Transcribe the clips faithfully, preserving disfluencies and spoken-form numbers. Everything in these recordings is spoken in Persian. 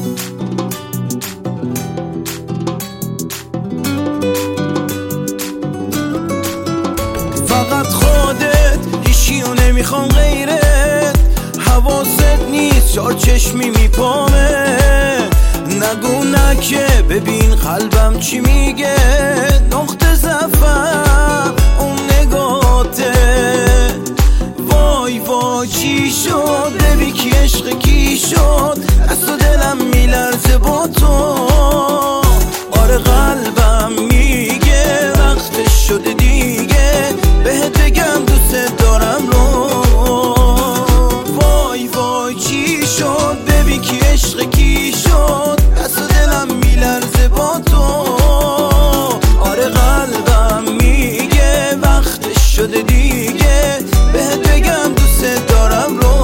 فقط خودت، هیچیو نمیخوام غیرت. حواست نیست چار چشمی میپامه. نگو نکه ببین قلبم چی میگه. نقطه ضعفم اون نگاته. وای وای چی شد ببی کی عشق کی شد. دست و دلم میلرزه با تو. آره قلبم میگه وقتش شده دیگه. بهت بگم دوست دارم رو. وای وای چی شد ببی کی عشق کی شد. دست و دلم میلرزه با تو. آره قلبم میگه وقتش شده دیگه. بهت بگم دوست دارم رو.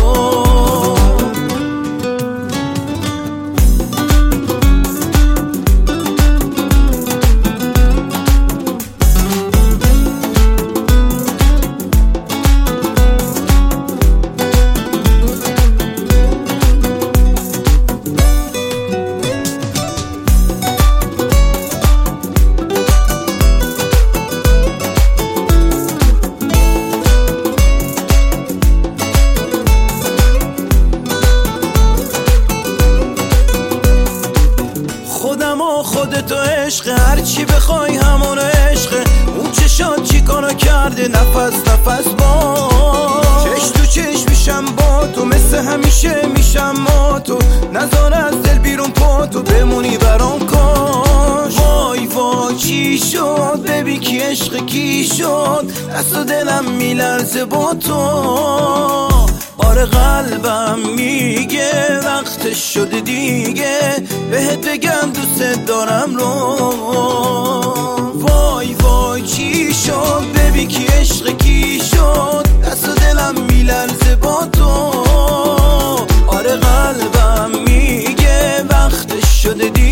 خودم و خودتو عشق. هرچی بخوای همون عشق. اون چشات چی کارو کرده نفس نفس با. چش تو چش میشم با تو. مثل همیشه میشم ما تو. نذار از دل بیرون پا تو. بمونی برام کاش. وای وای چی شد ببی کی عشق کی شد. دست و دلم میلرزه با تو. آره قلبم میگه وقتش شده دیگه. بهت بگم دوست دارم رو. وای وای چی شد ببی کی عشق کی شد. دست و دلم میلرزه با تو. آره قلبم میگه وقتش شده دیگه.